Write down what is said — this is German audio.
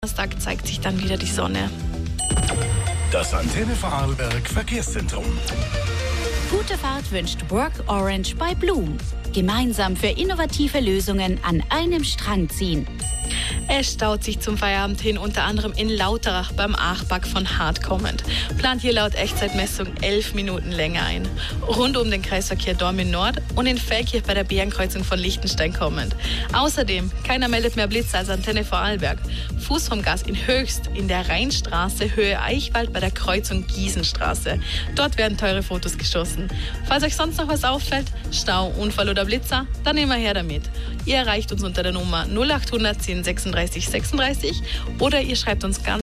Donnerstag zeigt sich dann wieder die Sonne. Das Antenne Vorarlberg Verkehrszentrum. Gute Fahrt wünscht Work Orange bei Blum. Gemeinsam für innovative Lösungen an einem Strang ziehen. Es staut sich zum Feierabend hin, unter anderem in Lauterach beim Achbach von Hart kommend. Plant hier laut Echtzeitmessung 11 Minuten länger ein. Rund um den Kreisverkehr Dormin Nord und in Feldkirch bei der Bärenkreuzung von Liechtenstein kommend. Außerdem, keiner meldet mehr Blitze als Antenne Vorarlberg. Fuß vom Gas in Höchst, in der Rheinstraße, Höhe Eichwald bei der Kreuzung Giesenstraße. Dort werden teure Fotos geschossen. Falls euch sonst noch was auffällt, Stau, Unfall oder Blitzer, dann immer her damit. Ihr erreicht uns unter der Nummer 0800 10 36 36 oder ihr schreibt uns ganz